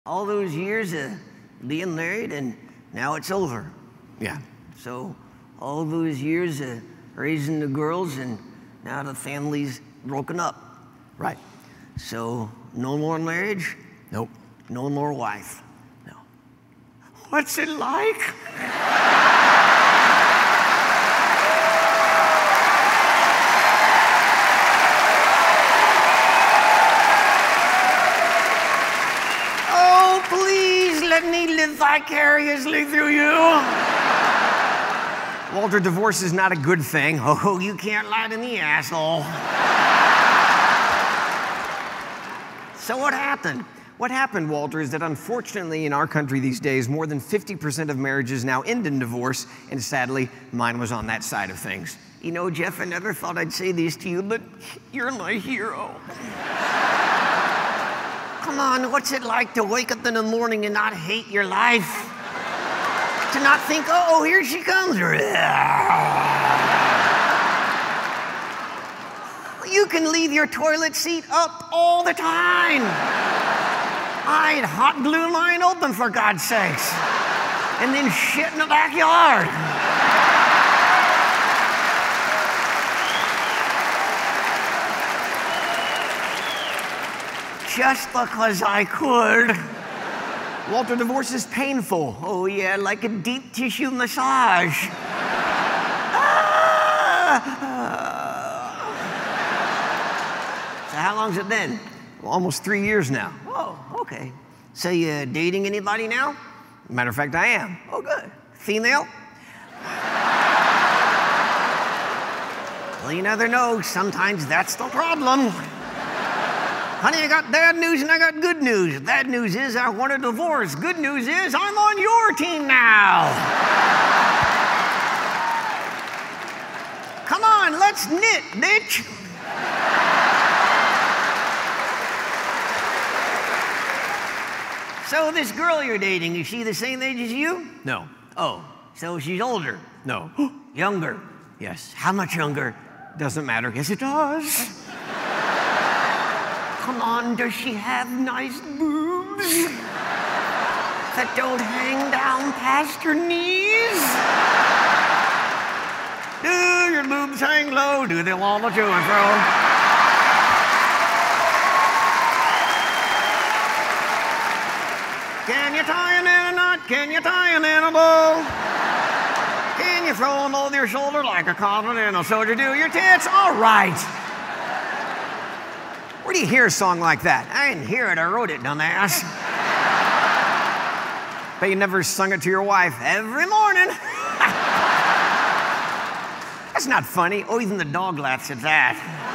All those years of being married, and now it's over. Yeah. So all those years of raising the girls, and now the family's broken up. Right. So no more marriage, Nope. no more wife. No. What's it like? Oh, please let me live vicariously through you. Walter, divorce is not a good thing. Oh, you can't lie to me, asshole. So what happened? What happened, Walter, is that unfortunately in our country these days, more than 50% of marriages now end in divorce, and sadly, mine was on that side of things. You know, Jeff, I never thought I'd say this to you, but you're my hero. Come on, what's it like to wake up in the morning and not hate your life? To not think, oh, here she comes. You can leave your toilet seat up all the time. I had hot glue line open, for God's sakes. And then shit in the backyard. Just because I could. Walter, divorce is painful. Oh, yeah, like a deep tissue massage. So how long's it been? Well, almost 3 years now. Oh, okay. So you dating anybody now? Matter of fact, I am. Oh, good. Female? Well, you never know. Sometimes that's the problem. Honey, I got bad news and I got good news. Bad news is I want a divorce. Good news is I'm on your team now. Come on, let's knit, bitch. So this girl you're dating, is she the same age as you? No. Oh, so she's older? No. Younger? Yes. How much younger? Doesn't matter. Yes, it does. Come on, does she have nice boobs that don't hang down past her knees? Do your boobs hang low? Do they wobble to and fro? Can you tie them in a knot? Can you tie them in a bow? Can you throw them over your shoulder like a continental soldier? Do your tits? All right. Where do you hear a song like that? I didn't hear it, I wrote it, dumbass. Bet you never sung it to your wife. Every morning. That's not funny. Oh, even the dog laughs at that.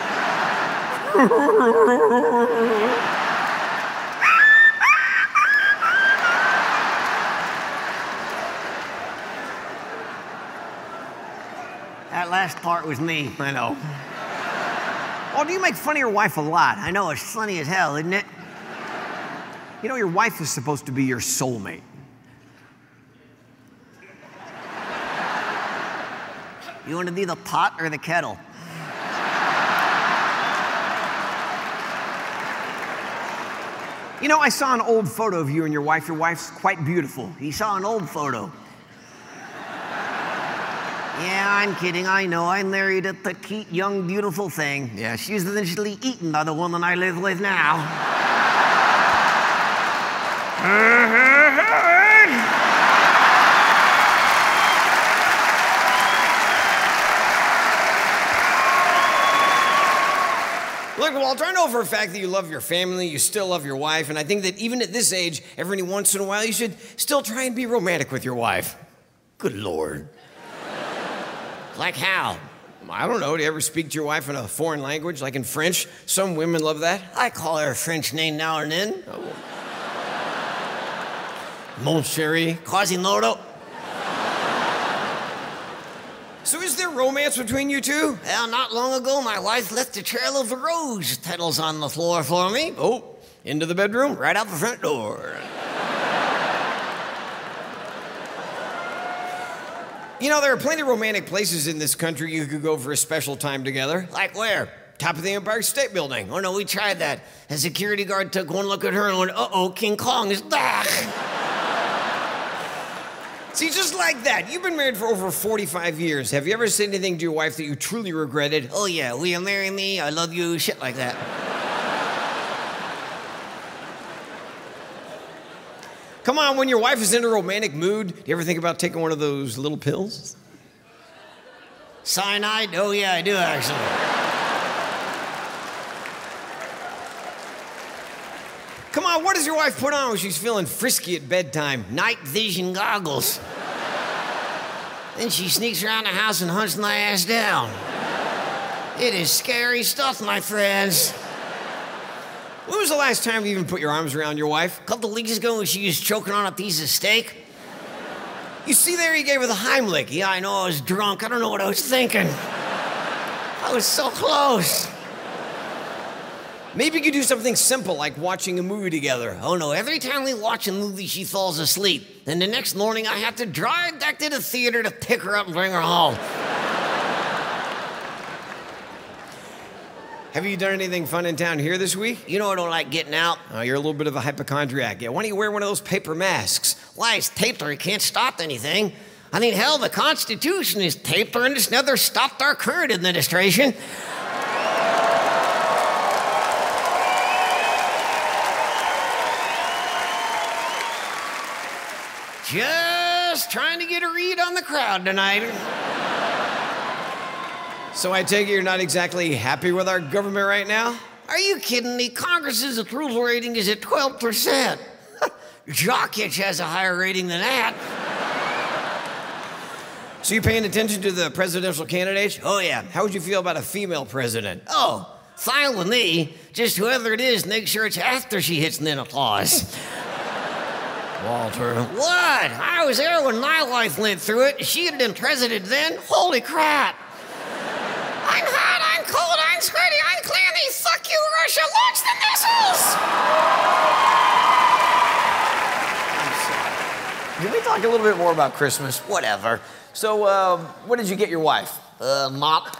That last part was me. I know. Oh, do you make fun of your wife a lot? I know, it's funny as hell, isn't it? You know, your wife is supposed to be your soulmate. You want to be the pot or the kettle? You know, I saw an old photo of you and your wife. Your wife's quite beautiful. He saw an old photo. Yeah, I'm kidding, I know. I married a petite, young, beautiful thing. Yeah, she's eventually eaten by the woman I live with now. Look, Walter, I know for a fact that you love your family, you still love your wife, and I think that even at this age, every once in a while, you should still try and be romantic with your wife. Good Lord. Like how? I don't know. Do you ever speak to your wife in a foreign language, like in French? Some women love that. I call her a French name now and then. Oh. Mon chéri. Quasimodo. So is there romance between you two? Well, not long ago, my wife left a trail of rose petals on the floor for me. Oh, into the bedroom? Right out the front door. You know, there are plenty of romantic places in this country you could go for a special time together. Like where? top of the Empire State Building. Oh no, we tried that. A security guard took one look at her and went, uh-oh, King Kong is back. See, just like that, you've been married for over 45 years. Have you ever said anything to your wife that you truly regretted? Oh yeah, will you marry me? I love you, shit like that. Come on, when your wife is in a romantic mood, do you ever think about taking one of those little pills? Cyanide? Oh yeah, I do actually. Come on, what does your wife put on when she's feeling frisky at bedtime? Night vision goggles. Then she sneaks around the house and hunts my ass down. It is scary stuff, my friends. When was the last time you even put your arms around your wife? A couple weeks ago when she was choking on a piece of steak. You see there, you gave her the Heimlich. Yeah, I know, I was drunk. I don't know what I was thinking. I was so close. Maybe you could do something simple like watching a movie together. Oh no, every time we watch a movie, she falls asleep. Then the next morning, I have to drive back to the theater to pick her up and bring her home. Have you done anything fun in town here this week? You know I don't like getting out. Oh, you're a little bit of a hypochondriac. Yeah, why don't you wear one of those paper masks? Why, it's taped or it can't stop anything. I mean, hell, the Constitution is taped or it's never stopped our current administration. Just trying to get a read on the crowd tonight. So I take it you're not exactly happy with our government right now? Are you kidding me? Congress's approval rating is at 12%. Jockitch has a higher rating than that. So you paying attention to the presidential candidates? Oh, yeah. How would you feel about a female president? Oh, fine with me. Just whoever it is, make sure it's after she hits menopause. Walter. What? I was there when my wife went through it. If she had been president then, holy crap. I'm hot, I'm cold, I'm sweaty, I'm clammy. Fuck you, Russia. Launch the missiles! Can we talk a little bit more about Christmas? Whatever. So, what did you get your wife? Mop.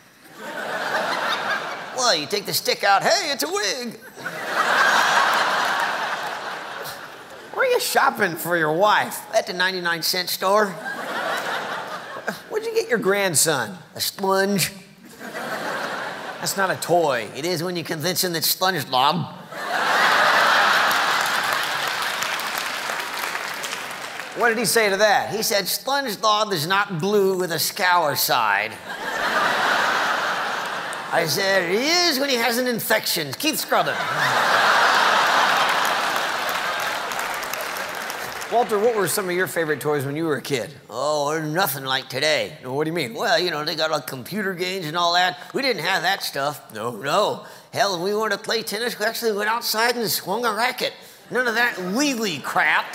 Well, you take the stick out. Hey, it's a wig. Where are you shopping for your wife? At the 99-cent store. What'd you get your grandson? A sponge. That's not a toy. It is when you convince him that SpongeBob. What did he say to that? He said, SpongeBob is not blue with a scour side. I said, it is when he has an infection. Keith Scrubbin. Walter, what were some of your favorite toys when you were a kid? Oh, nothing like today. What do you mean? Well, you know, they got like computer games and all that. We didn't have that stuff. No. Hell, when we wanted to play tennis, we actually went outside and swung a racket. None of that wheelie crap.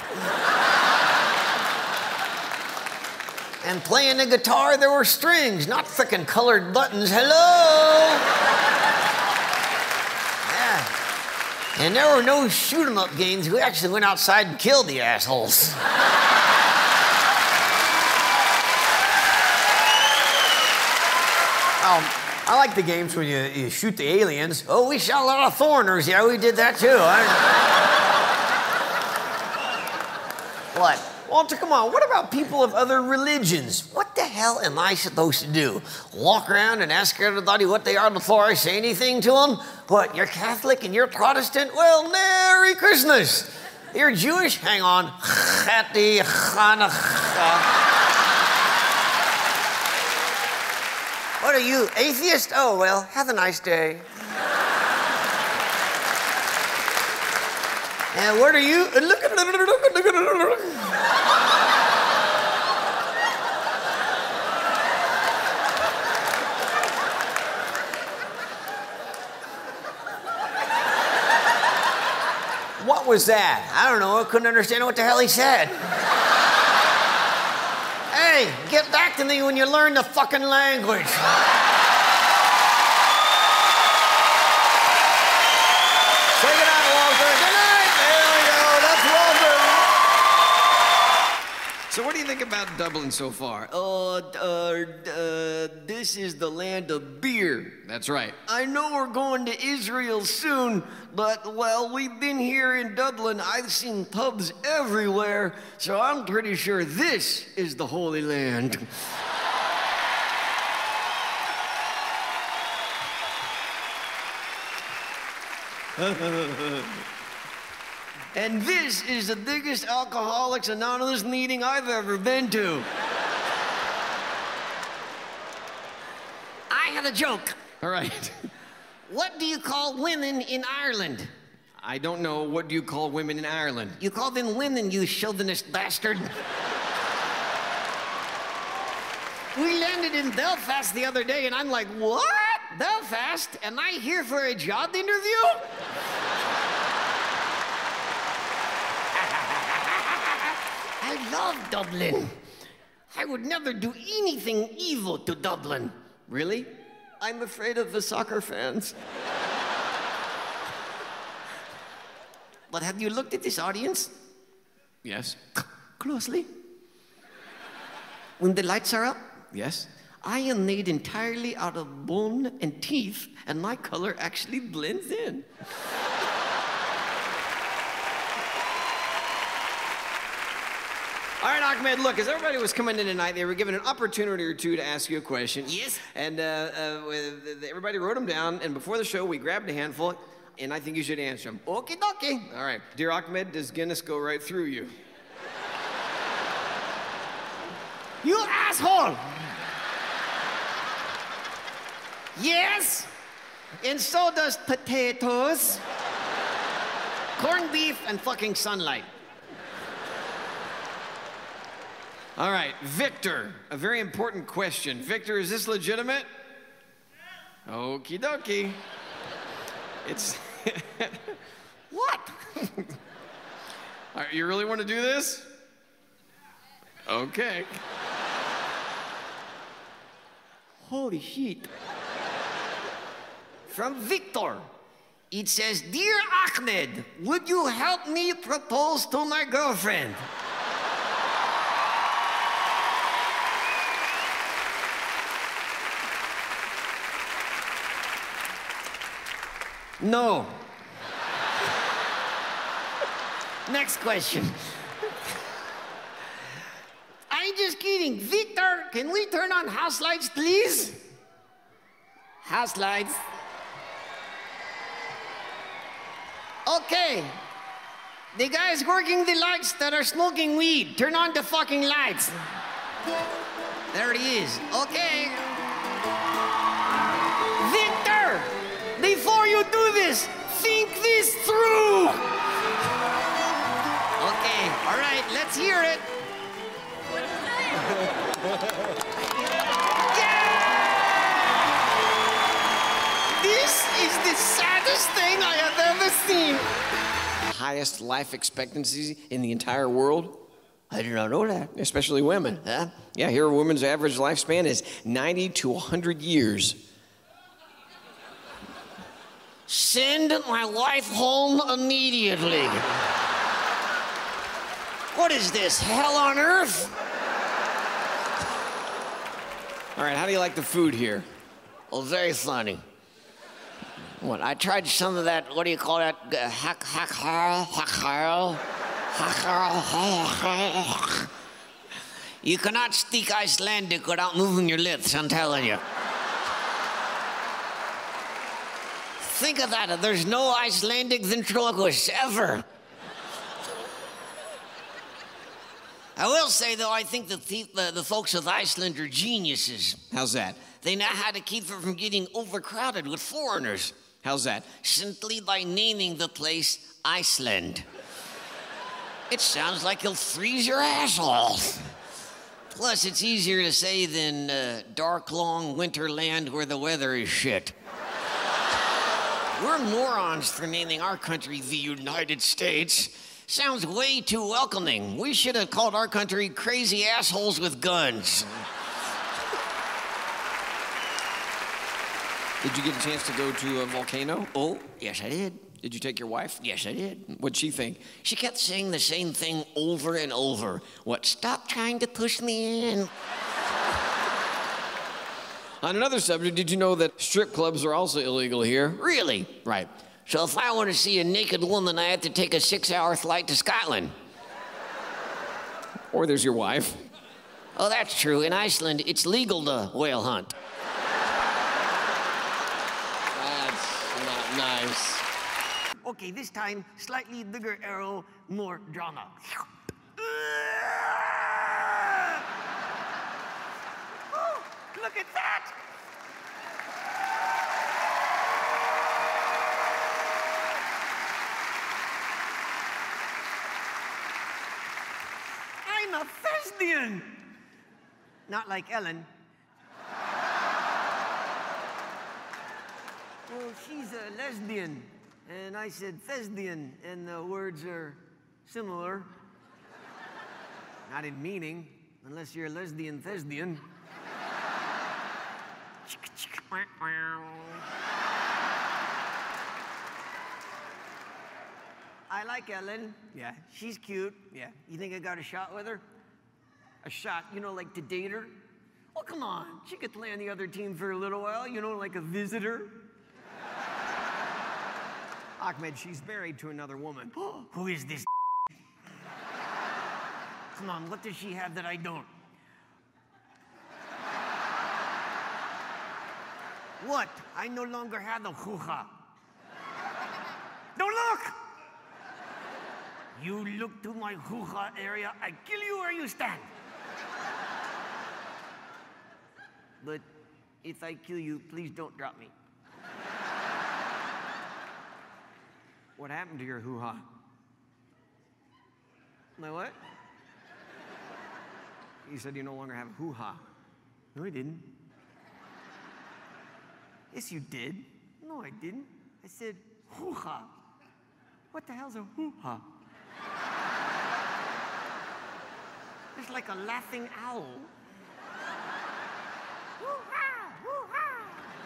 And playing the guitar, there were strings, not frickin' colored buttons. Hello! Yeah. And there were no shoot-'em-up games. We actually went outside and killed the assholes. I like the games when you shoot the aliens. Oh, we shot a lot of foreigners. Yeah, we did that too. What? Walter, come on. What about people of other religions? What the hell am I supposed to do? Walk around and ask everybody what they are before I say anything to them? What, you're Catholic and you're Protestant? Well, Merry Christmas. You're Jewish? Hang on. Happy Hanukkah. What are you, atheist? Oh, well, have a nice day. And what are you? What was that? I don't know. I couldn't understand what the hell he said. Hey, get back to me when you learn the fucking language. Take it out, Walter. Good night. There we go. That's Walter. So what do you think think about Dublin so far? This is the land of beer. That's right. I know we're going to Israel soon, but while we've been here in Dublin, I've seen pubs everywhere, so I'm pretty sure this is the Holy Land. And this is the biggest Alcoholics Anonymous meeting I've ever been to. I have a joke. All right. What do you call women in Ireland? I don't know. What do you call women in Ireland? You call them women, you chauvinist bastard. We landed in Belfast the other day, and I'm like, what? Belfast? Am I here for a job interview? I love Dublin. I would never do anything evil to Dublin. Really? I'm afraid of the soccer fans. But have you looked at this audience Yes. closely? When the lights are up, Yes. I am made entirely out of bone and teeth, and my color actually blends in. All right, Ahmed, look, as everybody was coming in tonight, they were given an opportunity or two to ask you a question. Yes. And everybody wrote them down, and before the show, we grabbed a handful, and I think you should answer them. Okie dokie. All right. Dear Ahmed, does Guinness go right through you? You asshole! Yes, and so does potatoes, corned beef, and fucking sunlight. All right, Victor, a very important question. Victor, is this legitimate? Okie dokie. It's... What? All right, you really want to do this? Okay. Holy shit. From Victor. It says, Dear Ahmed, would you help me propose to my girlfriend? No. Next question. I'm just kidding. Victor, can we turn on house lights, please? House lights. Okay. The guys working the lights that are smoking weed, turn on the fucking lights. There he is. Okay. Victor, before you do this, think this through. Okay, all right, let's hear it. This is the saddest thing I have ever seen. Highest life expectancy in the entire world? I did not know that. Especially women. Huh? Yeah, here a woman's average lifespan is 90 to 100 years. Send my wife home immediately. What is this, hell on earth? All right, how do you like the food here? Oh, very funny. What, I tried some of that, what do you call that? You cannot speak Icelandic without moving your lips, I'm telling you. Think of that, there's no Icelandic ventriloquist ever. I will say, though, I think the folks of Iceland are geniuses. How's that? They know how to keep it from getting overcrowded with foreigners. How's that? Simply by naming the place Iceland. It sounds like you'll freeze your ass off. Plus, it's easier to say than dark, long winter land where the weather is shit. We're morons for naming our country the United States. Sounds way too welcoming. We should have called our country Crazy Assholes with Guns. Did you get a chance to go to a volcano? Oh, yes, I did. Did you take your wife? Yes, I did. What'd she think? She kept saying the same thing over and over. What, stop trying to push me in. On another subject, did you know that strip clubs are also illegal here? Really? Right. So if I want to see a naked woman, I have to take a 6-hour flight to Scotland. Or there's your wife. Oh, that's true. In Iceland, it's legal to whale hunt. That's not nice. Okay, this time, slightly bigger arrow, more drama. Oh, look at that! I'm a thespian! Not like Ellen. Well, she's a lesbian, and I said thespian, and the words are similar. Not in meaning, unless you're a lesbian thespian. I like Ellen. Yeah, she's cute. Yeah. You think I got a shot with her? A shot, you know, like to date her? Oh, come on. She could play on the other team for a little while, you know, like a visitor. Ahmed, she's married to another woman. Who is this? Come on, what does she have that I don't? What? I no longer have the hoo-ha. Don't look! You look to my hoo-ha area, I kill you where you stand. But if I kill you, please don't drop me. What happened to your hoo-ha? My what? You said you no longer have a hoo-ha. No, I didn't. Yes, you did. No, I didn't. I said hoo-ha. What the hell's a hoo-ha? It's like a laughing owl. Hoo-ha, hoo-ha.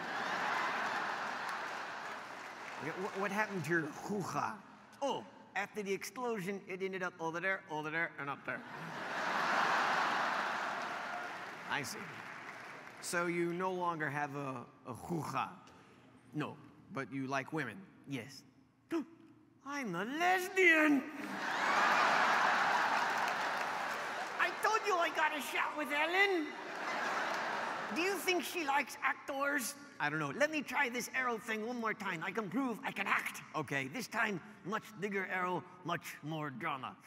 What happened to your hoo-ha? Oh, after the explosion, it ended up over there, and up there. I see. So you no longer have a hoo-ha? No, but you like women? Yes. I'm a lesbian! I told you I got a shot with Ellen. Do you think she likes actors? I don't know. Let me try this arrow thing one more time. I can prove I can act. Okay, this time, much bigger arrow, much more drama.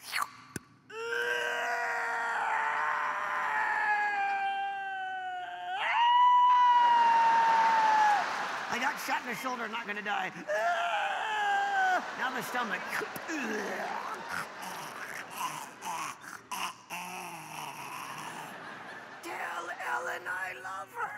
I got shot in the shoulder, not gonna die. Now the stomach. Tell Ellen I love her.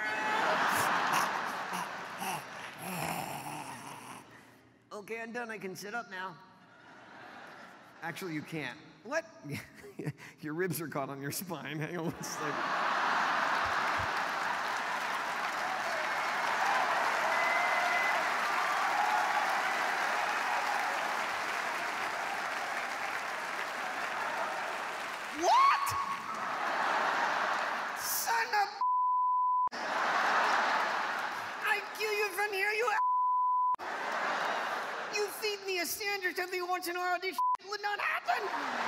Okay, I'm done. I can sit up now. Actually, you can't. What? Your ribs are caught on your spine. Hang on one second. What? Son of I kill you from here, you You feed me a sandwich every once in a while, this would not happen.